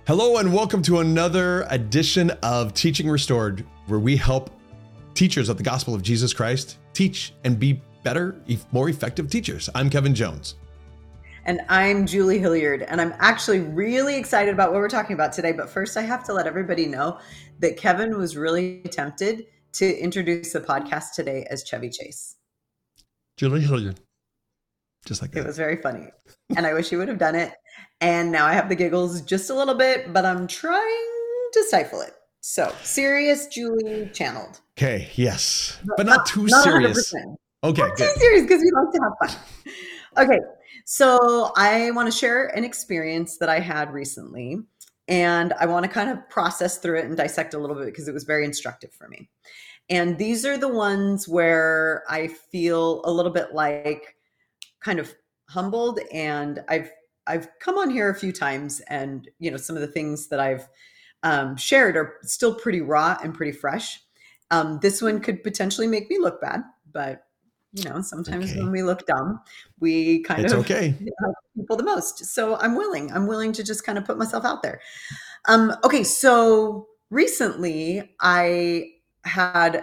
Hello and welcome to another edition of Teaching Restored, where we help teachers of the gospel of Jesus Christ teach and be better, more effective teachers. I'm Kevin Jones. And I'm Julie Hilliard, and I'm actually really excited about what we're talking about today. But first, I have to let everybody know that Kevin was really tempted to introduce the podcast today as Chevy Chase. Julie Hilliard. Just like that. It was very funny. And I wish he would have done it. And now I have the giggles just a little bit, but I'm trying to stifle it. So, serious Julie channeled. Okay, yes. But not too serious. 100%. Okay, not good. Too serious because we like to have fun. Okay, so I want to share an experience that I had recently. And I want to kind of process through it and dissect a little bit because it was very instructive for me. And these are the ones where I feel a little bit like kind of humbled, and I've come on here a few times, and some of the things that I've shared are still pretty raw and pretty fresh. This one could potentially make me look bad, but sometimes when we look dumb, we kind of help people the most. So I'm willing to just kind of put myself out there. Okay, so recently I had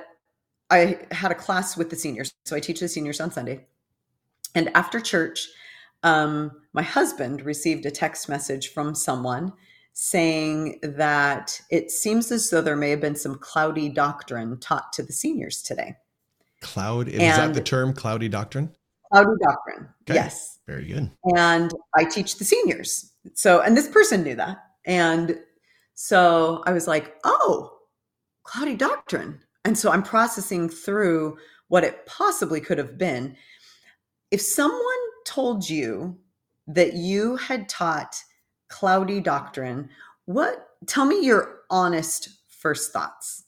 a class with the seniors. So I teach the seniors on Sunday. And after church, my husband received a text message from someone saying that it seems as though there may have been some cloudy doctrine taught to the seniors today. Is that the term, cloudy doctrine? Cloudy doctrine, okay. Yes. Very good. And I teach the seniors. And this person knew that. And so I was like, oh, cloudy doctrine. And so I'm processing through what it possibly could have been. If someone told you that you had taught cloudy doctrine, tell me your honest first thoughts.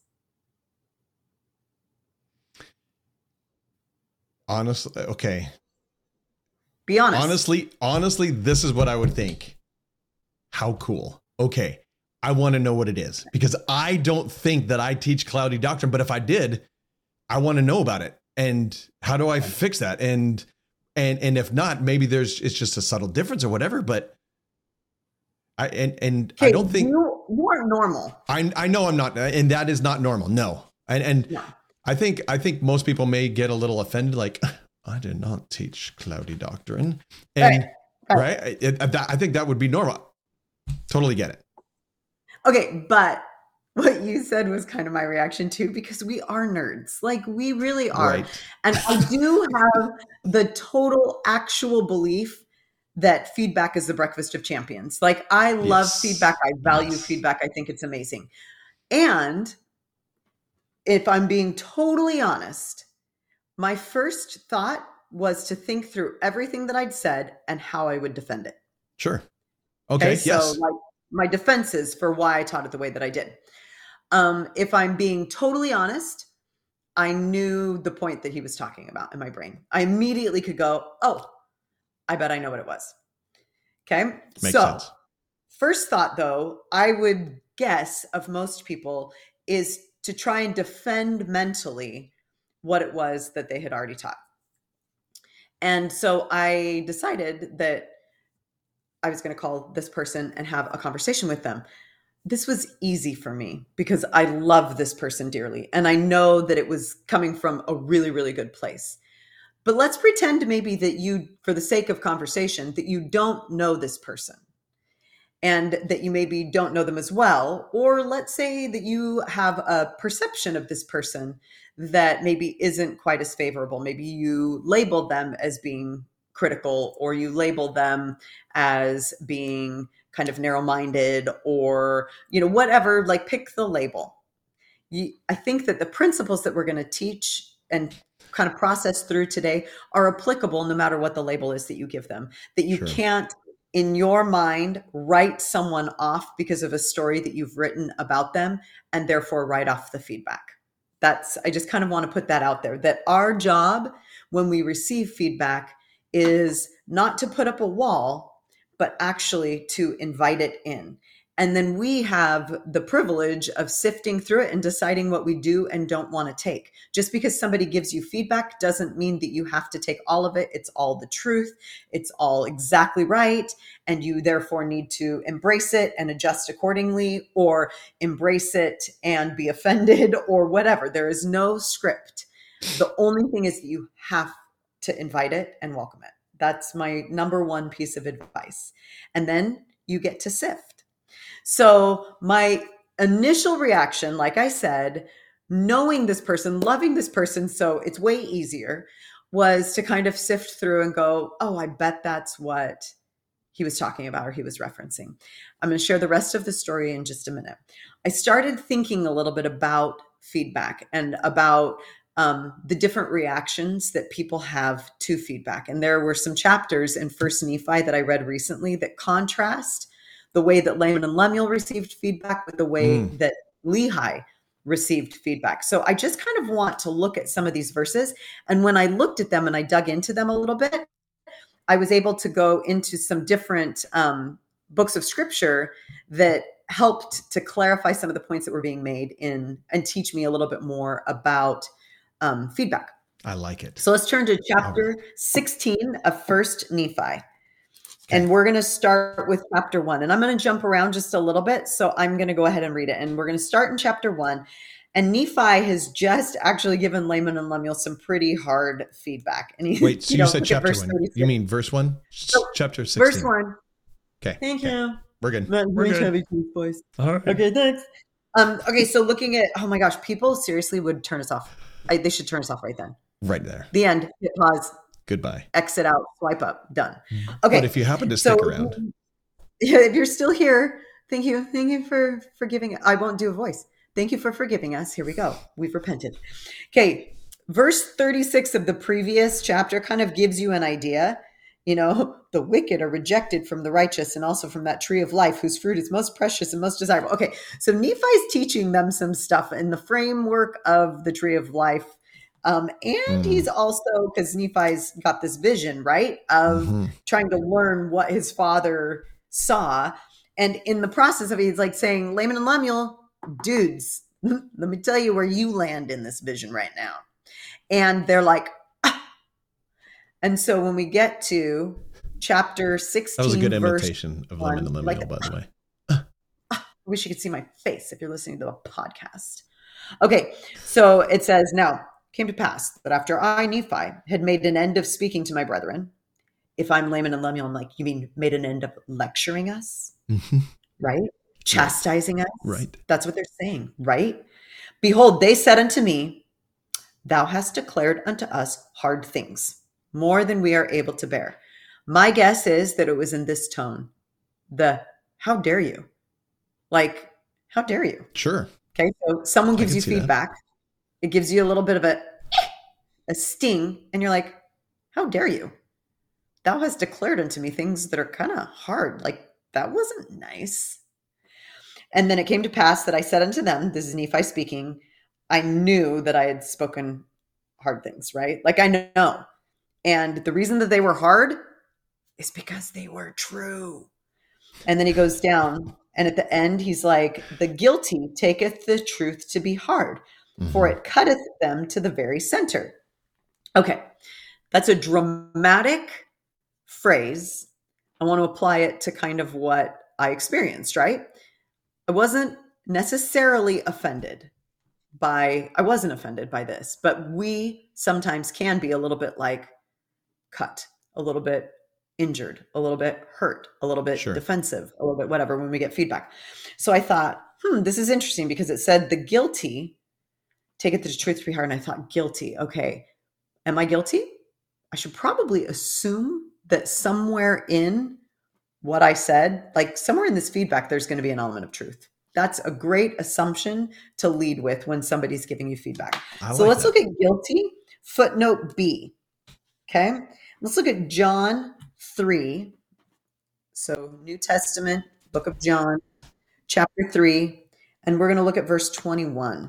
Honestly, okay. Be honest. Honestly, this is what I would think. How cool. Okay. I want to know what it is, because I don't think that I teach cloudy doctrine, but if I did, I want to know about it. And how do I fix that? And if not, maybe it's just a subtle difference or whatever, but I don't think you aren't normal. I know I'm not, and that is not normal. No. And no. I think most people may get a little offended, like, I did not teach cloudy doctrine. And right. I think that would be normal. Totally get it. Okay. But what you said was kind of my reaction too, because we are nerds. Like, we really are. Right. And I do have the total actual belief that feedback is the breakfast of champions. Like, I love feedback. I value feedback. I think it's amazing. And if I'm being totally honest, my first thought was to think through everything that I'd said and how I would defend it. Sure. Okay. So like my defenses for why I taught it the way that I did. If I'm being totally honest, I knew the point that he was talking about in my brain. I immediately could go, oh, I bet I know what it was. Okay. Makes sense. First thought though, I would guess of most people is to try and defend mentally what it was that they had already taught. And so I decided that I was going to call this person and have a conversation with them. This was easy for me because I love this person dearly. And I know that it was coming from a really, really good place. But let's pretend maybe that you, for the sake of conversation, that you don't know this person and that you maybe don't know them as well. Or let's say that you have a perception of this person that maybe isn't quite as favorable. Maybe you labeled them as being critical, or you label them as being kind of narrow-minded, or, whatever, like, pick the label. I think that the principles that we're going to teach and kind of process through today are applicable no matter what the label is that you give them, that you can't in your mind write someone off because of a story that you've written about them and therefore write off the feedback. I just kind of want to put that out there, that our job when we receive feedback is not to put up a wall, but actually to invite it in. And then we have the privilege of sifting through it and deciding what we do and don't want to take. Just because somebody gives you feedback doesn't mean that you have to take all of it. It's all the truth. It's all exactly right. And you therefore need to embrace it and adjust accordingly, or embrace it and be offended, or whatever. There is no script. The only thing is that you have to invite it and welcome it. That's my number one piece of advice. And then you get to sift. So my initial reaction, like I said, knowing this person, loving this person, so it's way easier, was to kind of sift through and go, oh, I bet that's what he was talking about or he was referencing. I'm going to share the rest of the story in just a minute. I started thinking a little bit about feedback and about the different reactions that people have to feedback. And there were some chapters in First Nephi that I read recently that contrast the way that Laman and Lemuel received feedback with the way that Lehi received feedback. So I just kind of want to look at some of these verses. And when I looked at them and I dug into them a little bit, I was able to go into some different books of scripture that helped to clarify some of the points that were being made in and teach me a little bit more about feedback. I like it. So let's turn to chapter 16 of First Nephi. Okay. And we're going to start with chapter 1. And I'm going to jump around just a little bit. So I'm going to go ahead and read it. And we're going to start in chapter 1. And Nephi has just actually given Laman and Lemuel some pretty hard feedback. And wait, so you said chapter 1. You mean verse 1? So, chapter 16. Verse 1. Okay. Thank you. We're good. We're good. Heavy voice. All right. Okay, thanks. Okay, so looking at, oh my gosh, people seriously would turn us off. They should turn us off right then. Right there. The end. Hit pause. Goodbye. Exit out. Swipe up. Done. Okay. But if you happen to stick around. If you're still here, thank you. Thank you for forgiving. I won't do a voice. Thank you for forgiving us. Here we go. We've repented. Okay. Verse 36 of the previous chapter kind of gives you an idea. You know, the wicked are rejected from the righteous and also from that tree of life whose fruit is most precious and most desirable. Okay. So Nephi's teaching them some stuff in the framework of the tree of life. And he's also, because Nephi's got this vision, right, of trying to learn what his father saw. And in the process of it, he's like saying, Laman and Lemuel, dudes, let me tell you where you land in this vision right now. And they're like, ah. And so when we get to chapter 16, that was a good imitation of Laman and Lemuel, by the way. I wish you could see my face if you're listening to a podcast. Okay, so it says, now, came to pass that after I, Nephi, had made an end of speaking to my brethren, if I'm Laman and Lemuel, I'm like, you mean made an end of lecturing us? Right? Chastising us? Right. That's what they're saying, right? Behold, they said unto me, thou hast declared unto us hard things, more than we are able to bear. My guess is that it was in this tone, how dare you? Like, how dare you? Sure. Okay, so someone gives you feedback. It gives you a little bit of a sting, and you're like, how dare you? Thou hast declared unto me things that are kind of hard. Like, that wasn't nice. And then it came to pass that I said unto them, this is Nephi speaking, I knew that I had spoken hard things, right? Like, I know. And the reason that they were hard is because they were true. And then he goes down, and at the end, he's like, the guilty taketh the truth to be hard, for it cutteth them to the very center. Okay, that's a dramatic phrase. I want to apply it to kind of what I experienced, right? I wasn't offended by this, but we sometimes can be a little bit like cut, a little bit injured, a little bit hurt, a little bit defensive, a little bit whatever when we get feedback. So I thought, this is interesting because it said the guilty taketh the truth to be hard. And I thought, guilty. Okay. Am I guilty? I should probably assume that somewhere in what I said, like somewhere in this feedback, there's going to be an element of truth. That's a great assumption to lead with when somebody's giving you feedback. So let's look at guilty, footnote B. Okay. Let's look at John 3. So New Testament, book of John, chapter 3, and we're going to look at verse 21.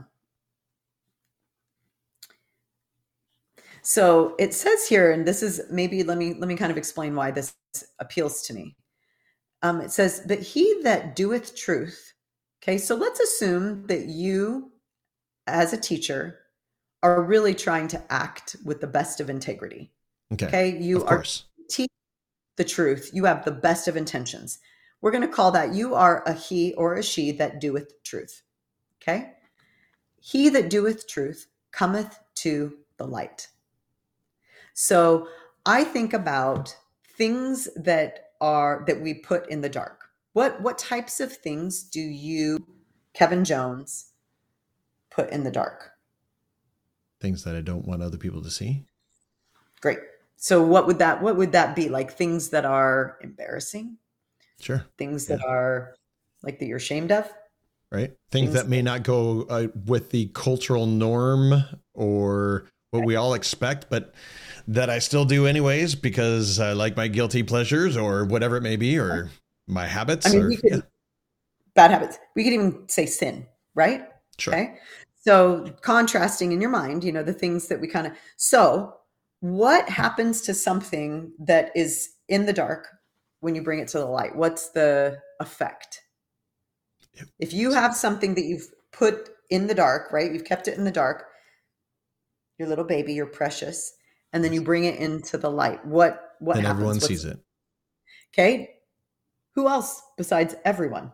So it says here, and this is maybe, let me kind of explain why this appeals to me. It says, but he that doeth truth. Okay, so let's assume that you, as a teacher, are really trying to act with the best of integrity. Okay, you are teaching the truth. You have the best of intentions. We're going to call that you are a he or a she that doeth truth. Okay, he that doeth truth cometh to the light. So I think about things that we put in the dark. What types of things do you, Kevin Jones, put in the dark? Things that I don't want other people to see. Great. So what would that be? Like things that are embarrassing? Sure. Things that are like that you're ashamed of? Right. Things that may not go with the cultural norm or what we all expect, but that I still do anyways because I like my guilty pleasures or whatever it may be, or my habits. I mean, bad habits. We could even say sin, right? Sure. Okay. So contrasting in your mind, the things that we kind of, so what happens to something that is in the dark when you bring it to the light? What's the effect? If you have something that you've put in the dark, right? You've kept it in the dark, your little baby, you're precious, and then you bring it into the light. What happens? And everyone sees it. Okay. Who else besides everyone?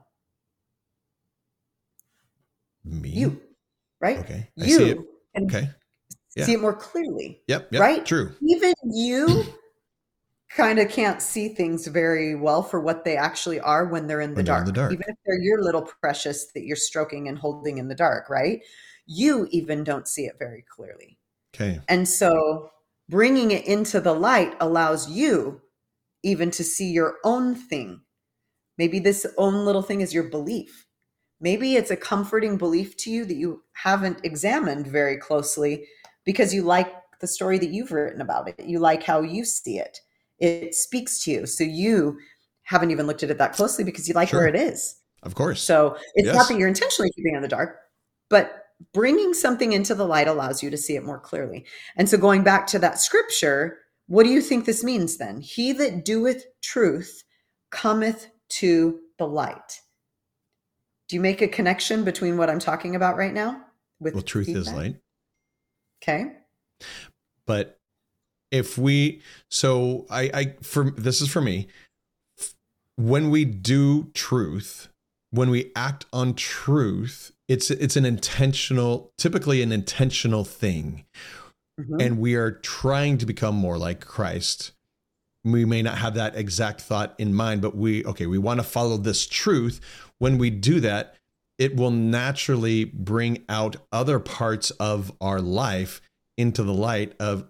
Me. You, right? Okay. You see it. can see it more clearly. Yep. Right? True. Even you kind of can't see things very well for what they actually are when they're in the dark. Even if they're your little precious that you're stroking and holding in the dark, right? You even don't see it very clearly. Okay. And so bringing it into the light allows you even to see your own thing. Maybe this own little thing is your belief. Maybe it's a comforting belief to you that you haven't examined very closely because you like the story that you've written about it. You like how you see it. It speaks to you. So you haven't even looked at it that closely because you like where it is. Of course. So it's not that you're intentionally keeping it in the dark, but bringing something into the light allows you to see it more clearly. And so going back to that scripture, what do you think this means then? He that doeth truth cometh to the light. Do you make a connection between what I'm talking about right now? Well, truth is light. Okay. But if we, so this is for me, when we do truth, when we act on truth, it's typically an intentional thing. Mm-hmm. And we are trying to become more like Christ. We may not have that exact thought in mind, but we want to follow this truth. When we do that, it will naturally bring out other parts of our life into the light of,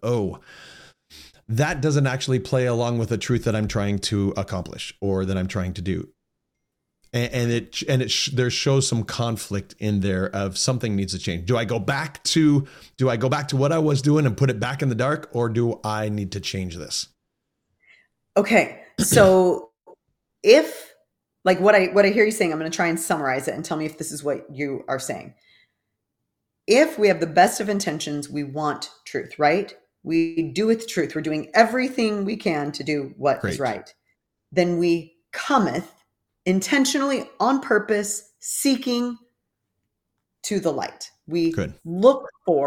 that doesn't actually play along with the truth that I'm trying to accomplish or that I'm trying to do. And there shows some conflict in there of something needs to change. Do I go back to what I was doing and put it back in the dark, or do I need to change this? Okay. So if like what I hear you saying, I'm going to try and summarize it and tell me if this is what you are saying. If we have the best of intentions, we want truth, right? We do with truth. We're doing everything we can to do what is right. Then we cometh intentionally on purpose, seeking to the light. We look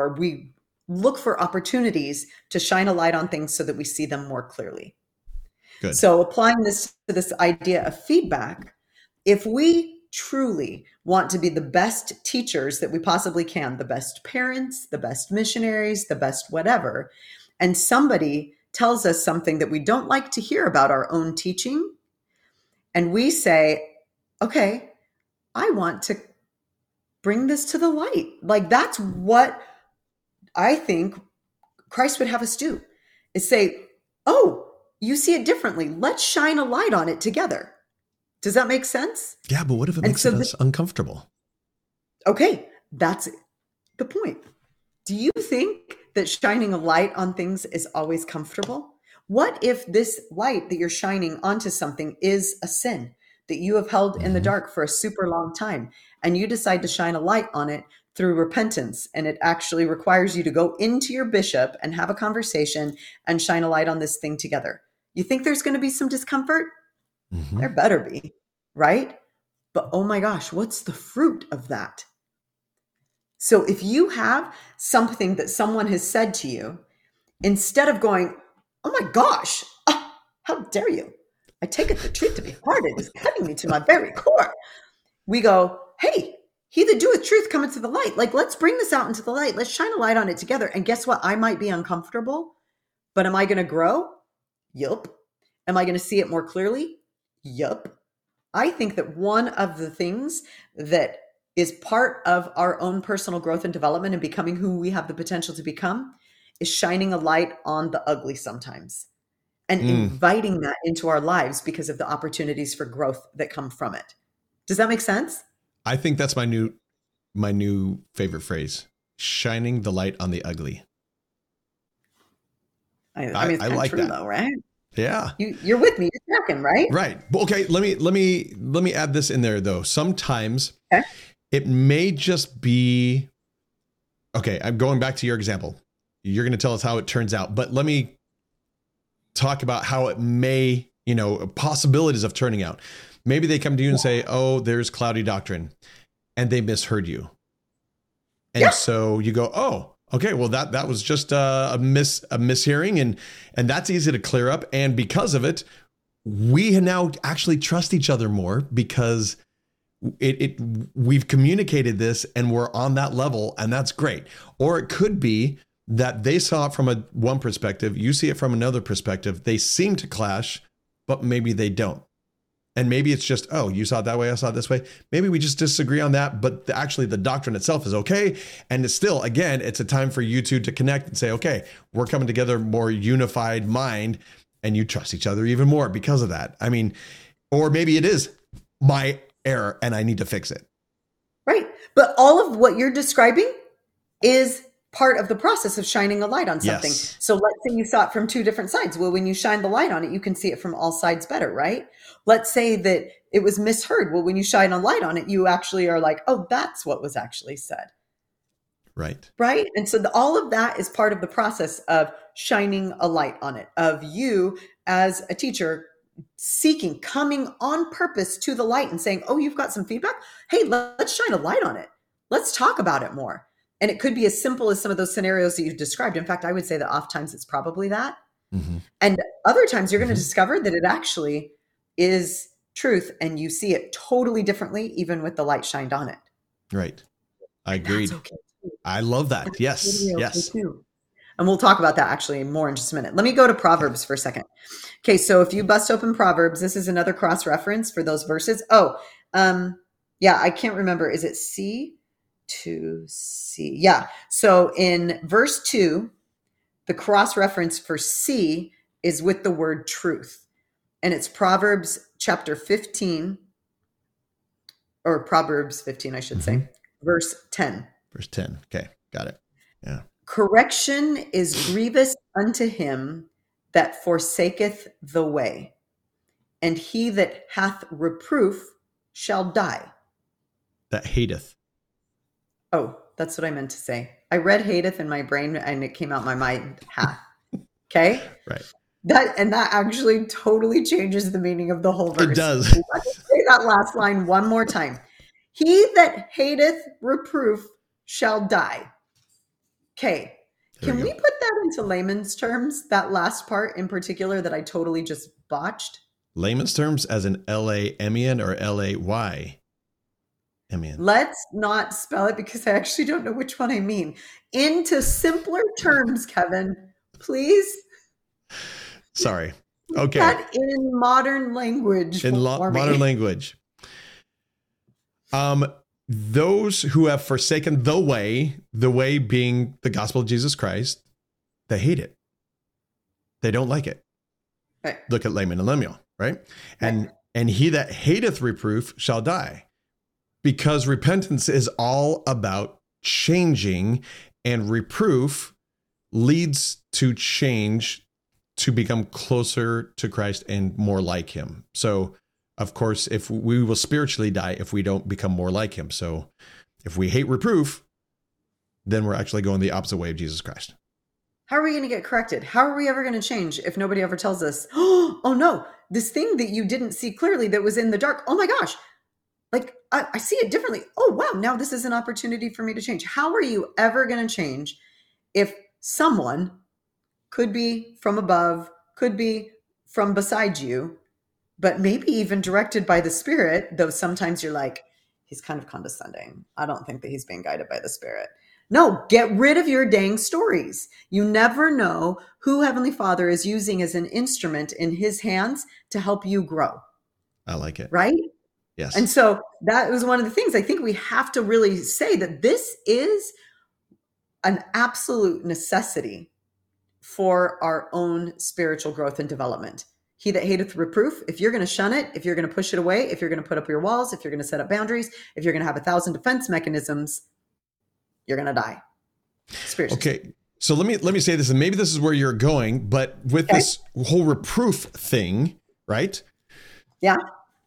for opportunities to shine a light on things so that we see them more clearly. Good. So applying this to this idea of feedback, if we truly want to be the best teachers that we possibly can, the best parents, the best missionaries, the best whatever, and somebody tells us something that we don't like to hear about our own teaching, and we say, okay, I want to bring this to the light. Like that's what I think Christ would have us do, is say, oh, you see it differently. Let's shine a light on it together. Does that make sense? Yeah, but what if it makes us uncomfortable? Okay, that's the point. Do you think that shining a light on things is always comfortable? What if this light that you're shining onto something is a sin that you have held in the dark for a super long time, and you decide to shine a light on it through repentance, and it actually requires you to go into your bishop and have a conversation and shine a light on this thing together? You think there's going to be some discomfort? Mhm. There better be, right? But oh my gosh, what's the fruit of that? So if you have something that someone has said to you, instead of going, oh my gosh, how dare you? I take it the truth to be hard. It is cutting me to my very core. We go, hey, he that doeth truth cometh to the light. Like, let's bring this out into the light. Let's shine a light on it together. And guess what? I might be uncomfortable, but am I going to grow? Yup. Am I going to see it more clearly? Yup. I think that one of the things that is part of our own personal growth and development and becoming who we have the potential to become is shining a light on the ugly sometimes and inviting that into our lives because of the opportunities for growth that come from it. Does that make sense? I think that's my new favorite phrase, shining the light on the ugly. I mean, it's kind of like true that. though, right? Yeah. You're with me. You're tracking, right? Right. Okay. Let me add this in there though. Sometimes it may just be, okay, I'm going back to your example. You're going to tell us how it turns out, but let me talk about how it may, possibilities of turning out. Maybe they come to you and say, oh, there's cloudy doctrine, and they misheard you. And so you go, oh, okay, well, that was just a mishearing, and that's easy to clear up. And because of it, we now actually trust each other more because we've communicated this and we're on that level, and that's great. Or it could be that they saw it from one perspective, you see it from another perspective. They seem to clash, but maybe they don't. And maybe it's just, oh, you saw it that way, I saw it this way. Maybe we just disagree on that, but actually the doctrine itself is okay. And it's still, again, it's a time for you two to connect and say, okay, we're coming together more unified mind, and you trust each other even more because of that. I mean, or maybe it is my error and I need to fix it. Right. But all of what you're describing is part of the process of shining a light on something. Yes. So let's say you saw it from two different sides. Well, when you shine the light on it, you can see it from all sides better, right? Let's say that it was misheard. Well, when you shine a light on it, you actually are like, oh, that's what was actually said. Right. Right. And so all of that is part of the process of shining a light on it, of you as a teacher coming on purpose to the light and saying, oh, you've got some feedback. Hey, let's shine a light on it. Let's talk about it more. And it could be as simple as some of those scenarios that you've described. In fact, I would say that oftentimes it's probably that. Mm-hmm. And other times you're going to discover that it actually is truth and you see it totally differently, even with the light shined on it. Right. I agreed. Okay. I love that. Yes. Yes. Too. And we'll talk about that actually more in just a minute. Let me go to Proverbs for a second. Okay. So if you bust open Proverbs, this is another cross reference for those verses. I can't remember. Is it C to C? Yeah. So in verse 2, the cross reference for C is with the word truth. And it's Proverbs chapter 15, or Proverbs 15, I should say, verse 10. Verse 10. Okay. Got it. Yeah. Correction is grievous unto him that forsaketh the way, and he that hath reproof shall die. That hateth. Oh, that's what I meant to say. I read hateth in my brain and it came out my mind hath. Okay? Right. That actually totally changes the meaning of the whole verse. It does. Let's say that last line one more time. He that hateth reproof shall die. Okay. Can we put that into layman's terms? That last part in particular that I totally just botched? Layman's terms as in L-A-M-E-N or L-A-Y? M-E-N. Let's not spell it because I actually don't know which one I mean. Into simpler terms, Kevin, please. Sorry. Okay. That in modern language. In modern language. Those who have forsaken the way being the gospel of Jesus Christ, they hate it. They don't like it. Right. Look at Laman and Lemuel, right? And he that hateth reproof shall die. Because repentance is all about changing, and reproof leads to change to become closer to Christ and more like him. So, of course, if we will spiritually die if we don't become more like him. So if we hate reproof, then we're actually going the opposite way of Jesus Christ. How are we going to get corrected? How are we ever going to change if nobody ever tells us, oh no, this thing that you didn't see clearly that was in the dark, oh my gosh, like I see it differently. Oh, wow. Now this is an opportunity for me to change. How are you ever going to change if someone, could be from above, could be from beside you, but maybe even directed by the Spirit, though sometimes you're like, he's kind of condescending. I don't think that he's being guided by the Spirit. No, get rid of your dang stories. You never know who Heavenly Father is using as an instrument in his hands to help you grow. I like it. Right? Yes. And so that was one of the things I think we have to really say, that this is an absolute necessity for our own spiritual growth and development. He that hateth reproof, if you're going to shun it, if you're going to push it away, if you're going to put up your walls, if you're going to set up boundaries, if you're going to have 1,000 defense mechanisms, you're going to die spiritually. Okay. So let me say this, and maybe this is where you're going, but with this whole reproof thing, right? Yeah.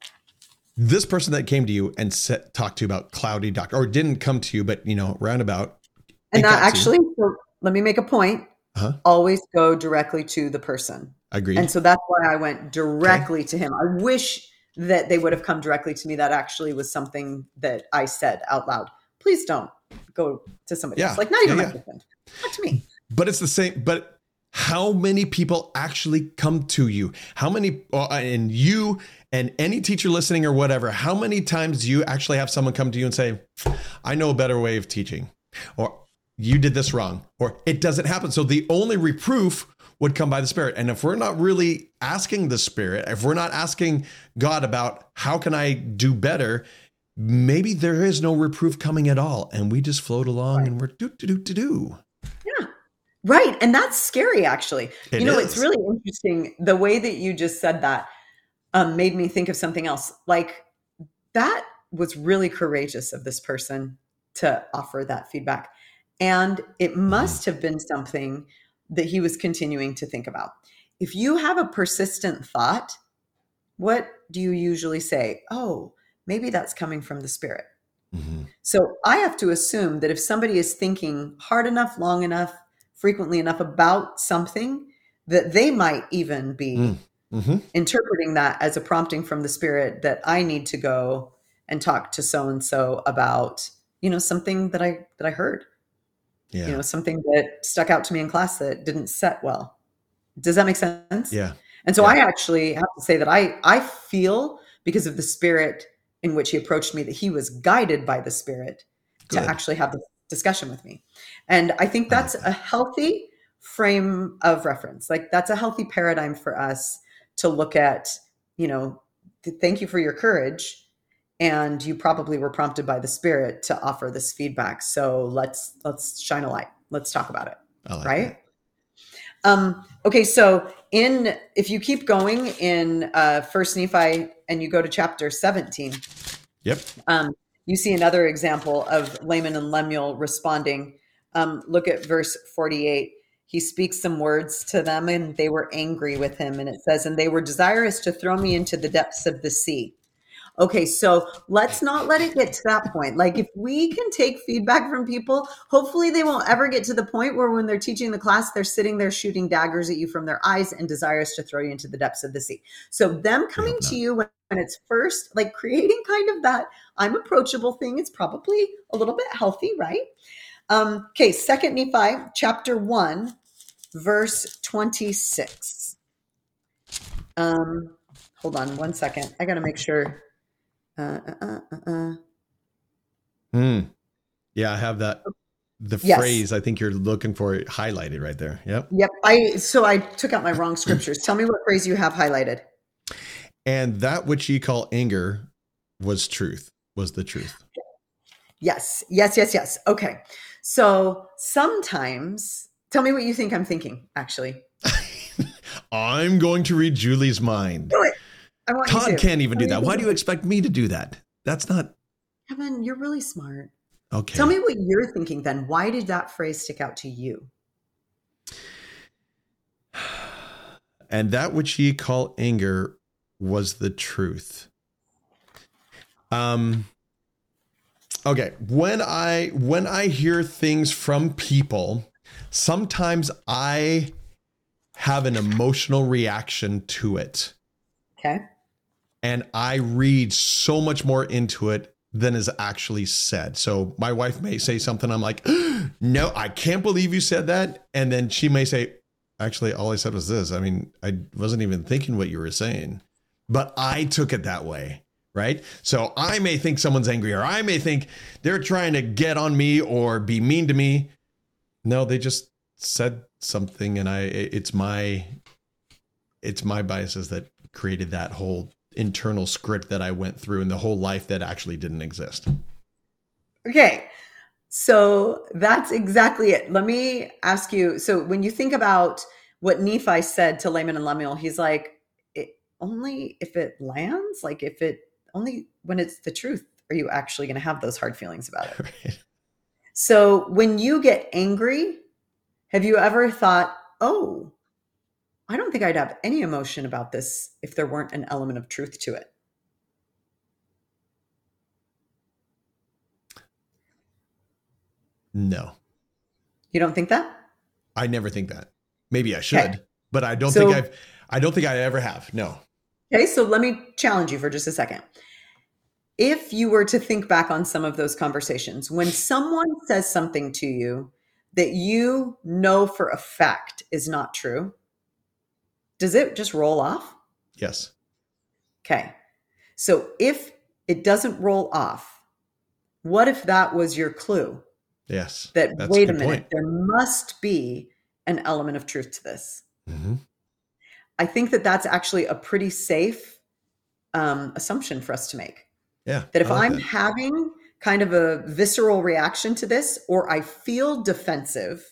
This person that came to you and talked to you about Cloudy Doctor, or didn't come to you, but roundabout. And that actually, so let me make a point. Always go directly to the person. Agreed. And so that's why I went directly to him. I wish that they would have come directly to me. That actually was something that I said out loud. Please don't go to somebody else. Like, not even my husband. Not to me. But it's the same. But how many people actually come to you? How many, and you and any teacher listening or whatever, how many times do you actually have someone come to you and say, I know a better way of teaching, or you did this wrong, or it doesn't happen? So the only reproof would come by the Spirit. And if we're not really asking the Spirit, if we're not asking God about how can I do better, maybe there is no reproof coming at all. And we just float along and we're do. Yeah. Right. And that's scary, actually. It is. It's really interesting. The way that you just said that made me think of something else. Like, that was really courageous of this person to offer that feedback. And it must have been something that he was continuing to think about. If you have a persistent thought, what do you usually say? Oh, maybe that's coming from the Spirit. Mm-hmm. So I have to assume that if somebody is thinking hard enough, long enough, frequently enough about something, that they might even be interpreting that as a prompting from the Spirit, that I need to go and talk to so-and-so about, something that I heard. Yeah. Something that stuck out to me in class that didn't set well. Does that make sense? Yeah. And so I actually have to say that I feel, because of the spirit in which he approached me, that he was guided by the Spirit to actually have this discussion with me. And I think that's a healthy frame of reference. Like, that's a healthy paradigm for us to look at, thank you for your courage. And you probably were prompted by the Spirit to offer this feedback. So let's shine a light. Let's talk about it. Right? Okay. So if you keep going in First Nephi and you go to chapter 17, you see another example of Laman and Lemuel responding. Look at verse 48. He speaks some words to them, and they were angry with him. And it says, and they were desirous to throw me into the depths of the sea. Okay, so let's not let it get to that point. Like, if we can take feedback from people, hopefully they won't ever get to the point where when they're teaching the class, they're sitting there shooting daggers at you from their eyes and desirous to throw you into the depths of the sea. So them coming to you when it's first, like, creating kind of that I'm approachable thing, it's probably a little bit healthy, right? Okay, 2 Nephi chapter 1, verse 26. Hold on one second. I got to make sure. Yeah, I have that. The phrase I think you're looking for highlighted right there. Yep. So I took out my wrong scriptures. Tell me what phrase you have highlighted. And that which ye call anger was the truth. Yes. Okay. So sometimes, tell me what you think I'm thinking, actually. I'm going to read Julie's mind. Do it. I want Todd can't even do that. Why do you expect me to do that? That's not. Kevin, you're really smart. Okay. Tell me what you're thinking then. Why did that phrase stick out to you? And that which ye call anger was the truth. Okay. When I hear things from people, sometimes I have an emotional reaction to it. Okay. And I read so much more into it than is actually said. So my wife may say something. I'm like, no, I can't believe you said that. And then she may say, actually, all I said was this. I mean, I wasn't even thinking what you were saying, but I took it that way. Right. So I may think someone's angry, or I may think they're trying to get on me or be mean to me. No, they just said something, and it's my biases that created that whole internal script that I went through, and the whole life that actually didn't exist. Okay. So that's exactly it. Let me ask you. So when you think about what Nephi said to Laman and Lemuel, he's like, only if it lands, like if it only when it's the truth, are you actually going to have those hard feelings about it? Right. So when you get angry, have you ever thought, oh, I don't think I'd have any emotion about this if there weren't an element of truth to it? No. You don't think that? I never think that. Maybe I should, but I don't think I ever have. No. Okay, so let me challenge you for just a second. If you were to think back on some of those conversations, when someone says something to you that you know for a fact is not true, does it just roll off? Yes. Okay. So if it doesn't roll off, what if that was your clue? Yes. That, wait a minute, there must be an element of truth to this. Mm-hmm. I think that that's actually a pretty safe assumption for us to make. Yeah. That if I'm having kind of a visceral reaction to this, or I feel defensive.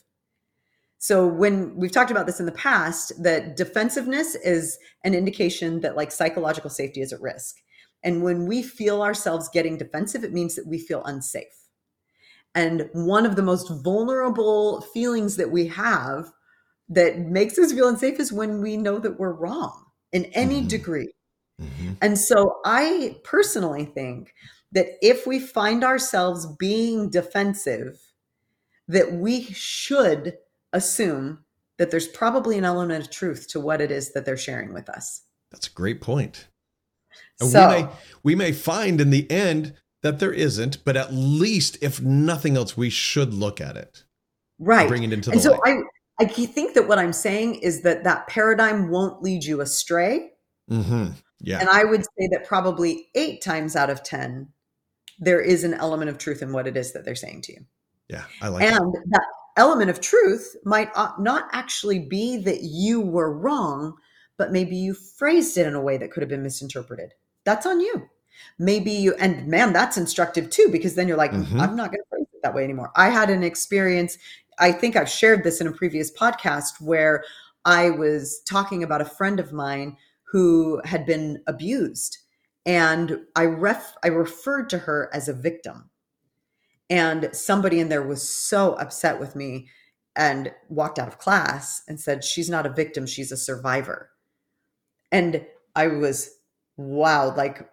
So when we've talked about this in the past, that defensiveness is an indication that like psychological safety is at risk. And when we feel ourselves getting defensive, it means that we feel unsafe. And one of the most vulnerable feelings that we have that makes us feel unsafe is when we know that we're wrong in any degree. Mm-hmm. And so I personally think that if we find ourselves being defensive, that we should assume that there's probably an element of truth to what it is that they're sharing with us. That's a great point. And so, we may find in the end that there isn't, but at least if nothing else, we should look at it. Right. Bring it into the light. So I think that what I'm saying is that paradigm won't lead you astray. Mm-hmm. Yeah. And I would say that probably 8 times out of 10, there is an element of truth in what it is that they're saying to you. Yeah, I like that. And that element of truth might not actually be that you were wrong, but maybe you phrased it in a way that could have been misinterpreted. That's on you. Maybe you, and man, that's instructive too, because then you're like, I'm not going to phrase it that way anymore. I had an experience, I think I've shared this in a previous podcast, where I was talking about a friend of mine who had been abused. And I referred to her as a victim. And somebody in there was so upset with me and walked out of class and said, she's not a victim, she's a survivor. And I was, wow, like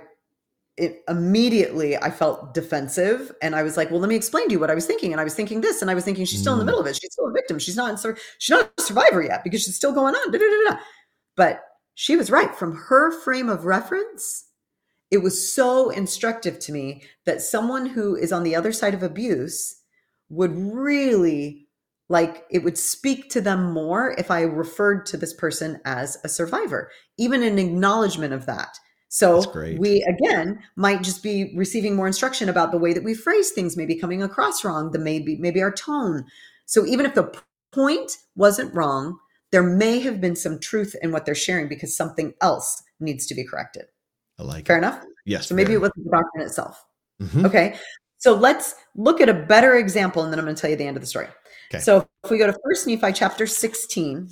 immediately I felt defensive. And I was like, well, let me explain to you what I was thinking. And I was thinking this, and I was thinking, she's still in the middle of it. She's still a victim. She's not a survivor yet because she's still going on. Da, da, da, da. But she was right. From her frame of reference, it was so instructive to me that someone who is on the other side of abuse would really, like, it would speak to them more if I referred to this person as a survivor, even an acknowledgement of that. So we, again, might just be receiving more instruction about the way that we phrase things, maybe coming across wrong, maybe our tone. So even if the point wasn't wrong, there may have been some truth in what they're sharing because something else needs to be corrected. I like Fair it. enough? Yes. So maybe it wasn't the doctrine itself. Mm-hmm. Okay. So let's look at a better example, and then I'm going to tell you the end of the story. Okay. So if we go to 1 Nephi chapter 16,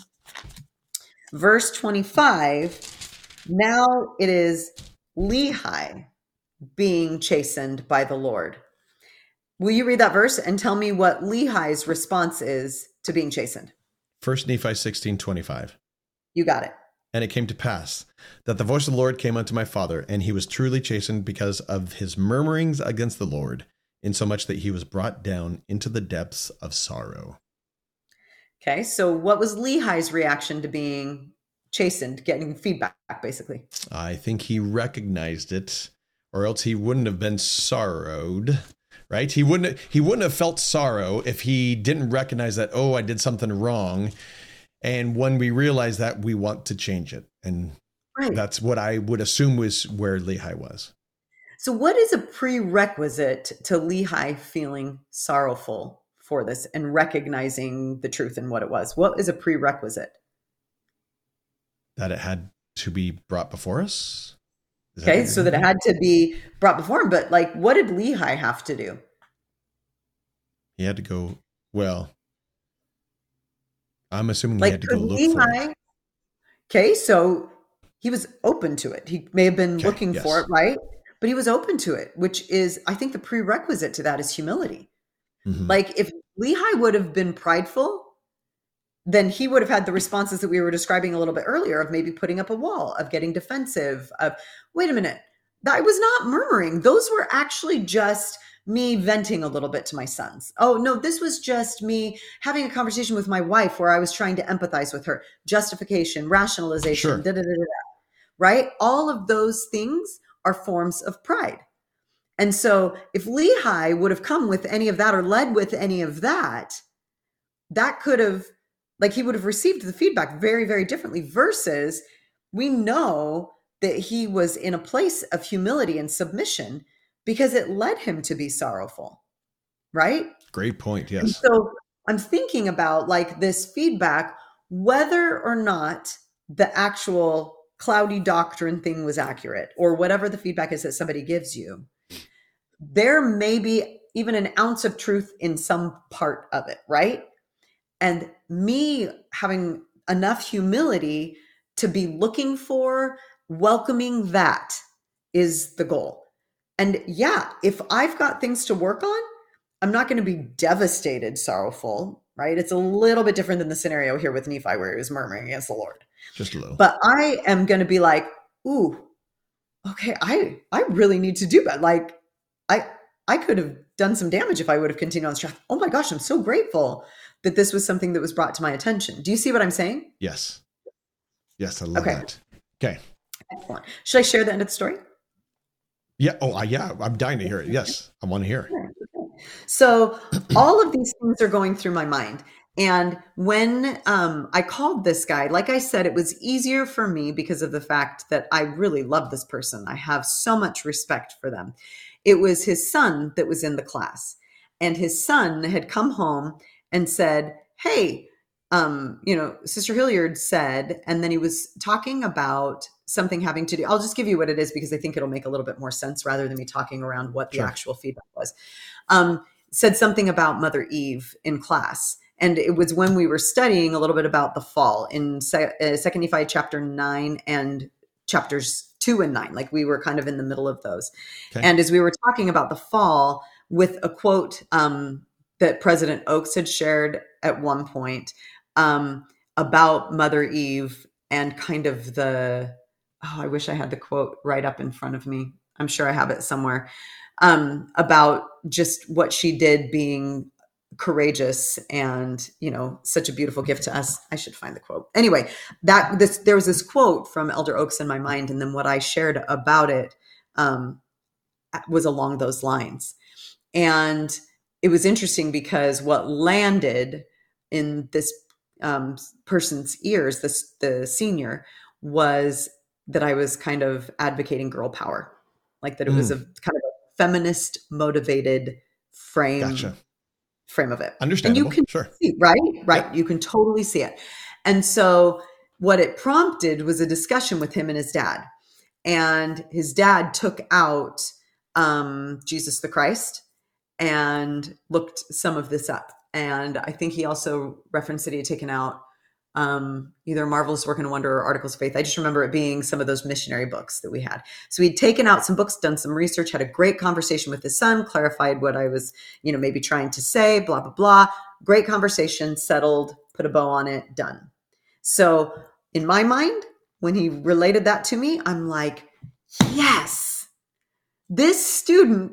verse 25, now it is Lehi being chastened by the Lord. Will you read that verse and tell me what Lehi's response is to being chastened? 1 Nephi 16:25. You got it. And it came to pass that the voice of the Lord came unto my father, and he was truly chastened because of his murmurings against the Lord, insomuch that he was brought down into the depths of sorrow. Okay, so what was Lehi's reaction to being chastened, getting feedback, basically? I think he recognized it, or else he wouldn't have been sorrowed, right? He wouldn't have felt sorrow if he didn't recognize that, oh, I did something wrong. And when we realize that, we want to change it. And Right. that's what I would assume was where Lehi was. So what is a prerequisite to Lehi feeling sorrowful for this and recognizing the truth and what it was? What is a prerequisite? That it had to be brought before us. Okay, so that it had to be brought before him. But like, what did Lehi have to do? He had to go, well, I'm assuming he had to go look for it. Okay, so he was open to it. He may have been looking for it, right? But he was open to it, which is, I think the prerequisite to that is humility. Mm-hmm. Like if Lehi would have been prideful, then he would have had the responses that we were describing a little bit earlier of maybe putting up a wall, of getting defensive, of, wait a minute, I was not murmuring. Those were actually just me venting a little bit to my sons. Oh, no, this was just me having a conversation with my wife where I was trying to empathize with her. Justification, rationalization, right? All of those things are forms of pride. And so if Lehi would have come with any of that or led with any of that, that could have, like, he would have received the feedback very, very differently, versus we know that he was in a place of humility and submission because it led him to be sorrowful, right? Great point, yes. And so I'm thinking about like this feedback, whether or not the actual cloudy doctrine thing was accurate or whatever the feedback is that somebody gives you, there may be even an ounce of truth in some part of it, right? And me having enough humility to be looking for, welcoming that is the goal. And yeah, if I've got things to work on, I'm not going to be devastated, sorrowful, right? It's a little bit different than the scenario here with Nephi where he was murmuring against the Lord. Just a little. But I am going to be like, ooh, okay, I really need to do that. Like, I could have done some damage if I would have continued on this track. Oh my gosh, I'm so grateful that this was something that was brought to my attention. Do you see what I'm saying? Yes. Yes, I love that. Okay. Excellent. Should I share the end of the story? Yeah. Oh, yeah. I'm dying to hear it. Yes. I want to hear it. So all of these things are going through my mind. And when I called this guy, like I said, it was easier for me because of the fact that I really love this person. I have so much respect for them. It was his son that was in the class. And his son had come home and said, hey, Sister Hilliard said, and then he was talking about something having to do, I'll just give you what it is because I think it'll make a little bit more sense rather than me talking around what the actual feedback was. Said something about Mother Eve in class. And it was when we were studying a little bit about the fall in 2 Nephi chapter 9 and chapters 2 and 9. Like we were kind of in the middle of those. Okay. And as we were talking about the fall with a quote that President Oaks had shared at one point about Mother Eve and kind of I wish I had the quote right up in front of me. I'm sure I have it somewhere, about just what she did being courageous and, such a beautiful gift to us. I should find the quote. Anyway, there was this quote from Elder Oaks in my mind. And then what I shared about it was along those lines. And it was interesting because what landed in this person's ears, the senior, was that I was kind of advocating girl power, like that it was a kind of a feminist motivated frame of it. Understandable. And you can see, right? Right. You can totally see it. And so what it prompted was a discussion with him and his dad. And his dad took out Jesus the Christ and looked some of this up. And I think he also referenced that he had taken out either Marvelous Work and Wonder or Articles of Faith. I just remember it being some of those missionary books that we had. So he'd taken out some books, done some research, had a great conversation with his son, clarified what I was, maybe trying to say, blah, blah, blah. Great conversation, settled, put a bow on it, done. So in my mind, when he related that to me, I'm like, yes, this student,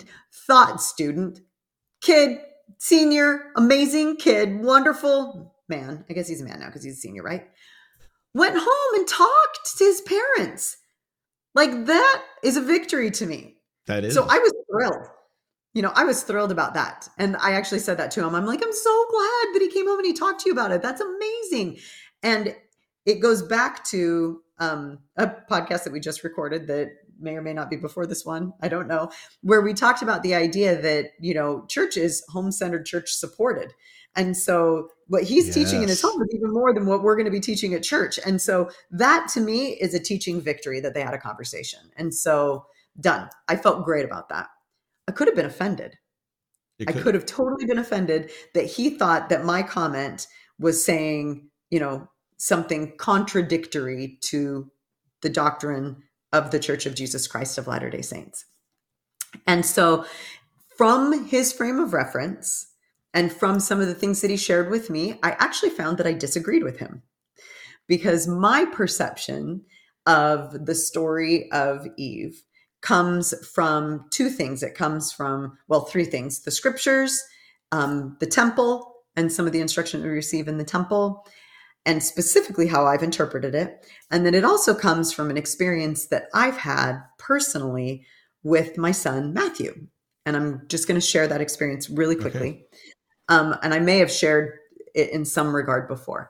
kid, senior, amazing kid, wonderful man. I guess he's a man now because he's a senior, right? went home and talked to his parents. Like, that is a victory to me. That is. So I was thrilled. I was thrilled about that. And I actually said that to him. I'm like, I'm so glad that he came home and he talked to you about it. That's amazing. And it goes back to a podcast that we just recorded that may or may not be before this one, I don't know, where we talked about the idea that, church is home-centered, church supported. And so what he's teaching in his home is even more than what we're going to be teaching at church. And so that to me is a teaching victory that they had a conversation. And so done. I felt great about that. I could have been offended. I could have totally been offended that he thought that my comment was saying, something contradictory to the doctrine of the Church of Jesus Christ of Latter-day Saints. And so from his frame of reference and from some of the things that he shared with me, I actually found that I disagreed with him, because my perception of the story of Eve comes from two things. It comes from, three things: the scriptures, the temple, and some of the instruction we receive in the temple, and specifically how I've interpreted it. And then it also comes from an experience that I've had personally with my son, Matthew. And I'm just going to share that experience really quickly. Okay. And I may have shared it in some regard before.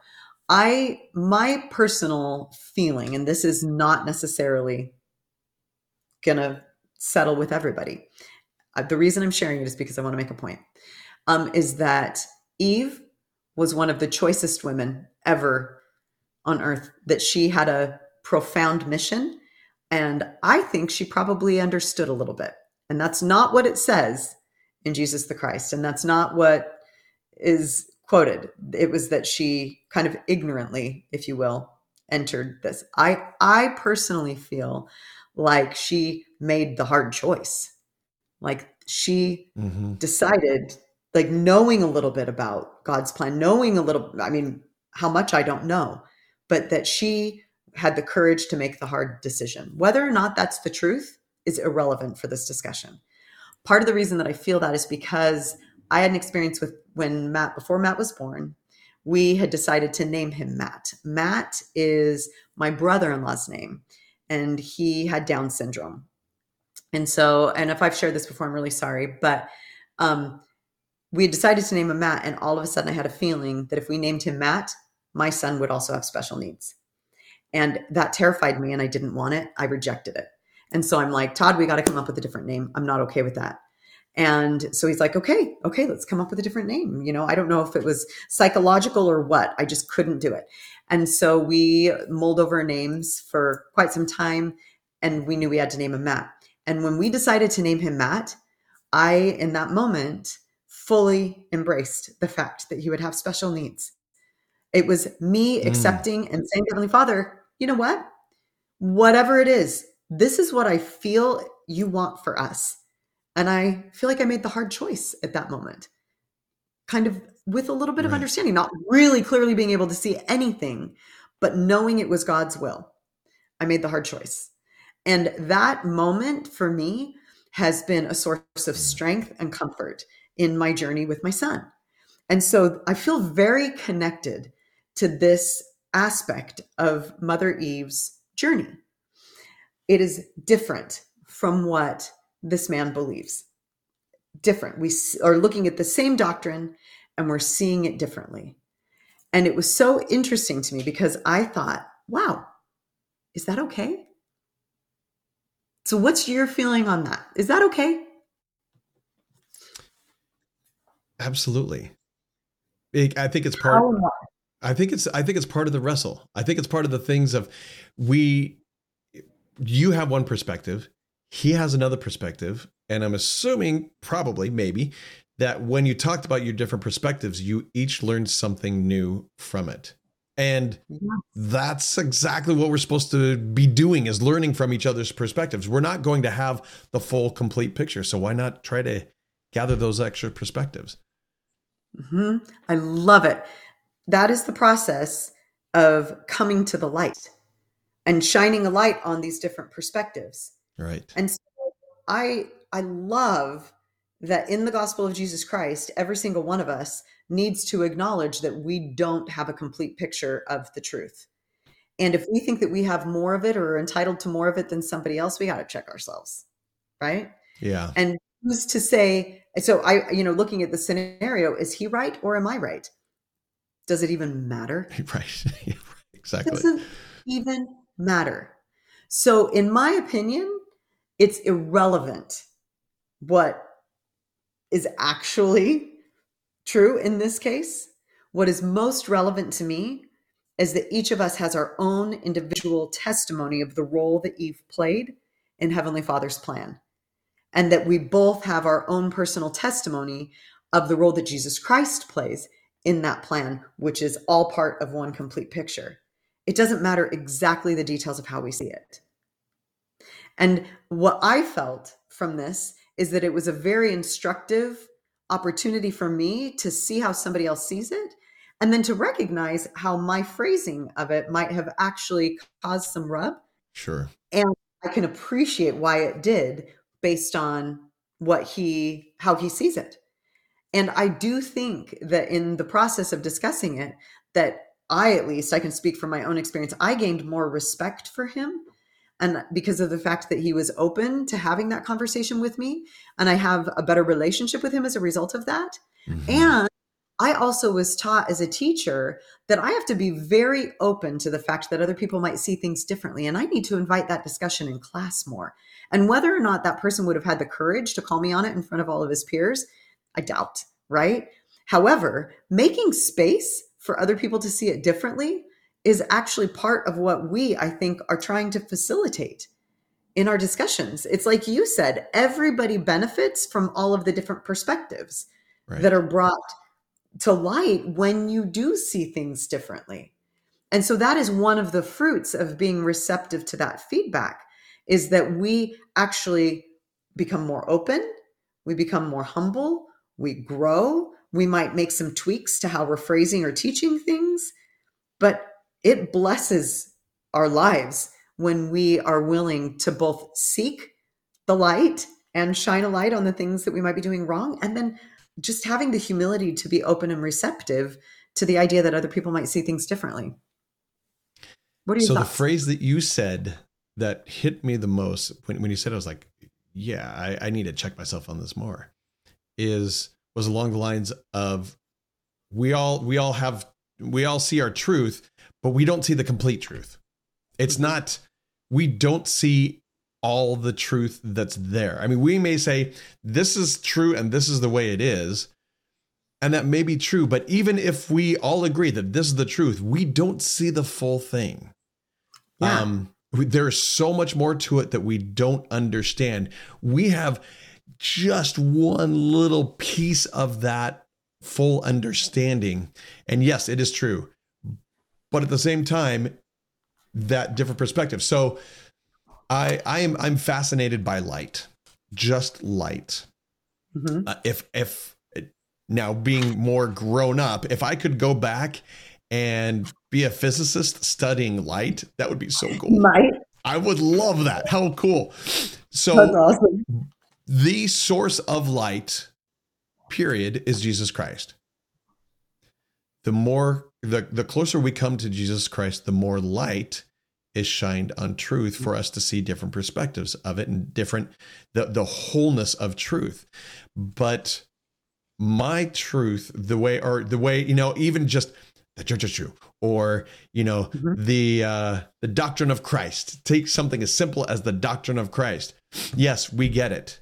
My personal feeling, and this is not necessarily going to settle with everybody. The reason I'm sharing it is because I want to make a point, is that Eve was one of the choicest women ever on earth, that she had a profound mission. And I think she probably understood a little bit. And that's not what it says in Jesus the Christ. And that's not what is quoted. It was that she kind of ignorantly, if you will, entered this. I personally feel like she made the hard choice. Like, she decided, like, knowing a little bit about God's plan, knowing a little, how much I don't know, but that she had the courage to make the hard decision. Whether or not that's the truth is irrelevant for this discussion. Part of the reason that I feel that is because I had an experience with before Matt was born, we had decided to name him Matt. Matt is my brother-in-law's name, and he had Down syndrome. And so, and if I've shared this before, I'm really sorry, but we had decided to name him Matt, and all of a sudden I had a feeling that if we named him Matt, my son would also have special needs. And that terrified me, and I didn't want it. I rejected it. And so I'm like, Todd, we got to come up with a different name. I'm not okay with that. And so he's like, okay, let's come up with a different name. I don't know if it was psychological or what. I just couldn't do it. And so we mulled over names for quite some time, and we knew we had to name him Matt. And when we decided to name him Matt, I, in that moment, fully embraced the fact that he would have special needs. It was me accepting and saying to Heavenly Father, you know what? Whatever it is, this is what I feel you want for us. And I feel like I made the hard choice at that moment, kind of with a little bit of understanding, not really clearly being able to see anything, but knowing it was God's will. I made the hard choice. And that moment for me has been a source of strength and comfort in my journey with my son. And so I feel very connected to this aspect of Mother Eve's journey. It is different from what this man believes. Different. We are looking at the same doctrine and we're seeing it differently. And it was so interesting to me because I thought, wow, is that okay? So what's your feeling on that? Is that okay? Absolutely. I think it's part. I think it's part of the wrestle. I think it's part of the things of you have one perspective, he has another perspective, and I'm assuming probably maybe that when you talked about your different perspectives, you each learned something new from it. And that's exactly what we're supposed to be doing, is learning from each other's perspectives. We're not going to have the full, complete picture. So why not try to gather those extra perspectives? Mm-hmm. I love it. That is the process of coming to the light and shining a light on these different perspectives. Right. And so I love that in the gospel of Jesus Christ, every single one of us needs to acknowledge that we don't have a complete picture of the truth. And if we think that we have more of it or are entitled to more of it than somebody else, we got to check ourselves, right? Yeah. And who's to say, so looking at the scenario, is he right or am I right? Does it even matter? Right. Yeah, exactly. Doesn't even matter. So in my opinion, it's irrelevant what is actually true in this case. What is most relevant to me is that each of us has our own individual testimony of the role that Eve played in Heavenly Father's plan. And that we both have our own personal testimony of the role that Jesus Christ plays in that plan, which is all part of one complete picture. It doesn't matter exactly the details of how we see it. And what I felt from this is that it was a very instructive opportunity for me to see how somebody else sees it, and then to recognize how my phrasing of it might have actually caused some rub. Sure. And I can appreciate why it did based on how he sees it. And I do think that in the process of discussing it, that I can speak from my own experience, I gained more respect for him. And because of the fact that he was open to having that conversation with me, and I have a better relationship with him as a result of that. Mm-hmm. And I also was taught as a teacher that I have to be very open to the fact that other people might see things differently. And I need to invite that discussion in class more. And whether or not that person would have had the courage to call me on it in front of all of his peers, I doubt, right? However, making space for other people to see it differently is actually part of what we, I think, are trying to facilitate in our discussions. It's like you said, everybody benefits from all of the different perspectives that are brought to light when you do see things differently. And so that is one of the fruits of being receptive to that feedback, is that we actually become more open, we become more humble, we grow, we might make some tweaks to how we're phrasing or teaching things, but it blesses our lives when we are willing to both seek the light and shine a light on the things that we might be doing wrong, and then just having the humility to be open and receptive to the idea that other people might see things differently. What are your thoughts? The phrase that you said that hit me the most when you said it, I was like, yeah, I need to check myself on this more, was along the lines of we all see our truth, but we don't see the complete truth. It's not, we don't see all the truth that's there. I mean, we may say this is true and this is the way it is, and that may be true, but even if we all agree that this is the truth, we don't see the full thing. Yeah. There's so much more to it that we don't understand. We have just one little piece of that full understanding. And yes, it is true. But at the same time, that different perspective. So I'm fascinated by light, just light. Mm-hmm. If now being more grown up, if I could go back and be a physicist studying light, that would be so cool. Right. I would love that. How cool. So that's awesome. The source of light, period, is Jesus Christ. The closer we come to Jesus Christ, the more light is shined on truth for us to see different perspectives of it and the wholeness of truth. But my truth, the way, even just the church is true, or, mm-hmm. the doctrine of Christ, take something as simple as the doctrine of Christ. Yes, we get it.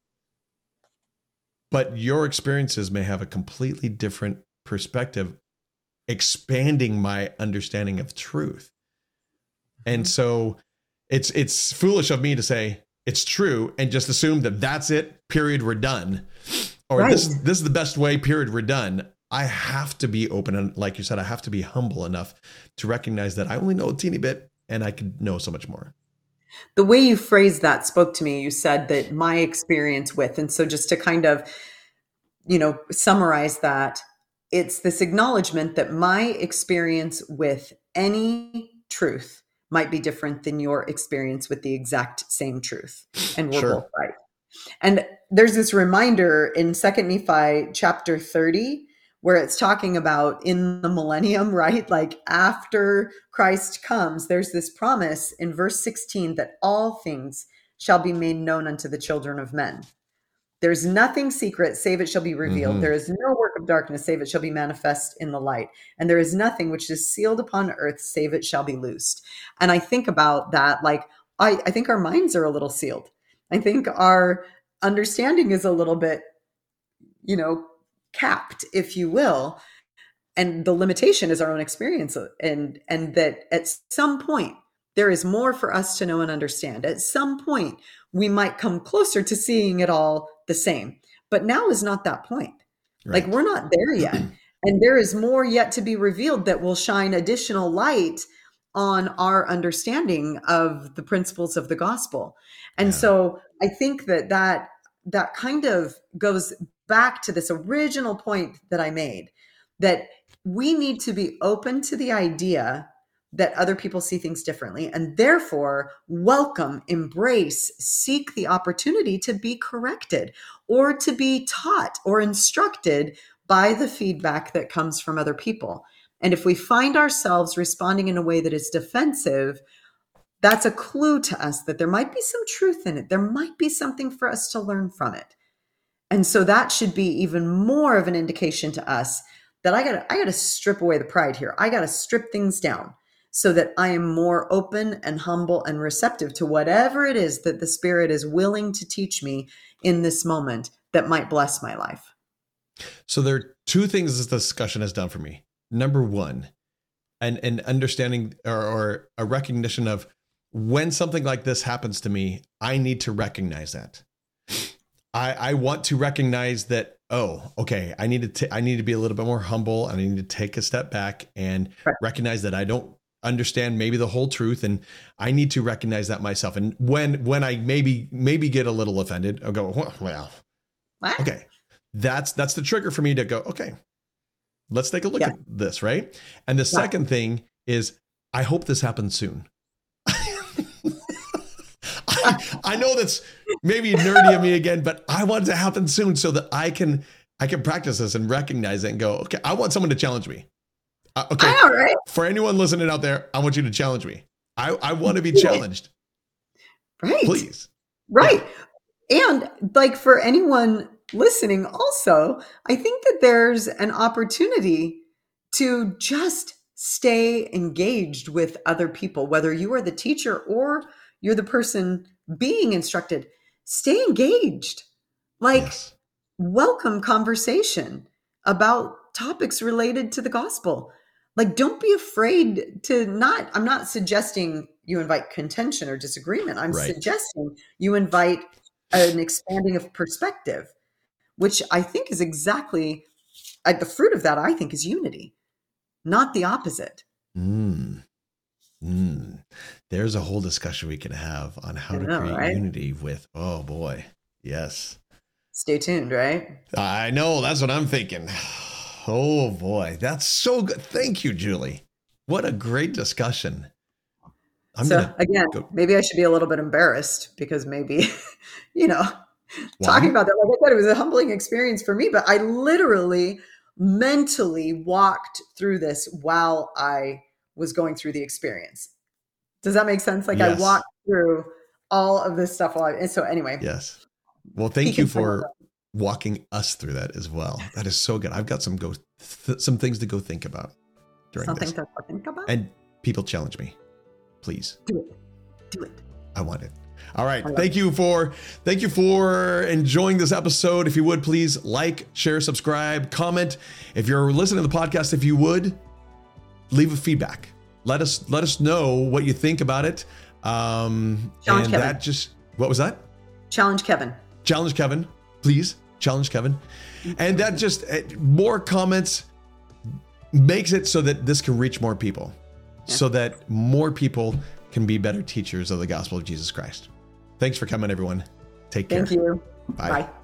But your experiences may have a completely different perspective, expanding my understanding of truth. And so it's foolish of me to say it's true and just assume that that's it, period, we're done. Or right. This is the best way, period, we're done. I have to be open. And like you said, I have to be humble enough to recognize that I only know a teeny bit and I could know so much more. The way you phrased that spoke to me. You said that my experience with, and so just to kind of, summarize that, it's this acknowledgement that my experience with any truth might be different than your experience with the exact same truth. And we're both right. And there's this reminder in 2 Nephi chapter 30, where it's talking about in the millennium, right? Like after Christ comes, there's this promise in verse 16 that all things shall be made known unto the children of men. There's nothing secret, save it shall be revealed. Mhm. There is no work of darkness, save it shall be manifest in the light. And there is nothing which is sealed upon earth, save it shall be loosed. And I think about that, like, I think our minds are a little sealed. I think our understanding is a little bit, capped, if you will. And the limitation is our own experience. And that at some point, there is more for us to know and understand. At some point, we might come closer to seeing it all the same. But now is not that point. Right. Like we're not there yet. And there is more yet to be revealed that will shine additional light on our understanding of the principles of the gospel. And so I think that kind of goes back to this original point that I made, that we need to be open to the idea that other people see things differently, and therefore welcome, embrace, seek the opportunity to be corrected or to be taught or instructed by the feedback that comes from other people. And if we find ourselves responding in a way that is defensive, that's a clue to us that there might be some truth in it. There might be something for us to learn from it. And so that should be even more of an indication to us that I gotta strip away the pride here. I gotta strip things down so that I am more open and humble and receptive to whatever it is that the Spirit is willing to teach me in this moment that might bless my life. So there are two things this discussion has done for me. Number one, an understanding or a recognition of when something like this happens to me, I need to recognize that. I want to recognize that, oh, okay, I need to be a little bit more humble, and I need to take a step back and recognize that I don't understand maybe the whole truth, and I need to recognize that myself. And when I maybe get a little offended, I'll go, well, what? Okay, that's the trigger for me to go, okay, let's take a look at this, right? And the second thing is, I hope this happens soon. I know that's maybe nerdy of me again, but I want it to happen soon so that I can practice this and recognize it and go, okay, I want someone to challenge me. Okay. I know, right? For anyone listening out there, I want you to challenge me. I want to be challenged. Right. Please. Right. And like for anyone listening also, I think that there's an opportunity to just stay engaged with other people, whether you are the teacher or you're the person being instructed. Stay engaged. Like, welcome conversation about topics related to the gospel. Like, don't be afraid to I'm not suggesting you invite contention or disagreement. I'm suggesting you invite an expanding of perspective, which I think is exactly the fruit of that, I think, is unity, not the opposite. There's a whole discussion we can have on how to create unity with, oh boy. Yes. Stay tuned, right? I know. That's what I'm thinking. Oh boy. That's so good. Thank you, Julie. What a great discussion. Maybe I should be a little bit embarrassed because maybe, talking about that, like I said, it was a humbling experience for me, but I literally mentally walked through this while I was going through the experience. Does that make sense? Like I walked through all of this stuff and so anyway. Yes. Well, thank you for walking us through that as well. That is so good. I've got some things to go think about during this. Something to think about? And people challenge me. Please. Do it. I want it. All right. Thank you for enjoying this episode. If you would, please like, share, subscribe, comment. If you're listening to the podcast, if you would, leave a feedback. Let us know what you think about it. Challenge Kevin. What was that? Challenge Kevin. Challenge Kevin. Please challenge Kevin. And that just more comments makes it so that this can reach more people, so that more people can be better teachers of the gospel of Jesus Christ. Thanks for coming, everyone. Take care. Thank you. Bye.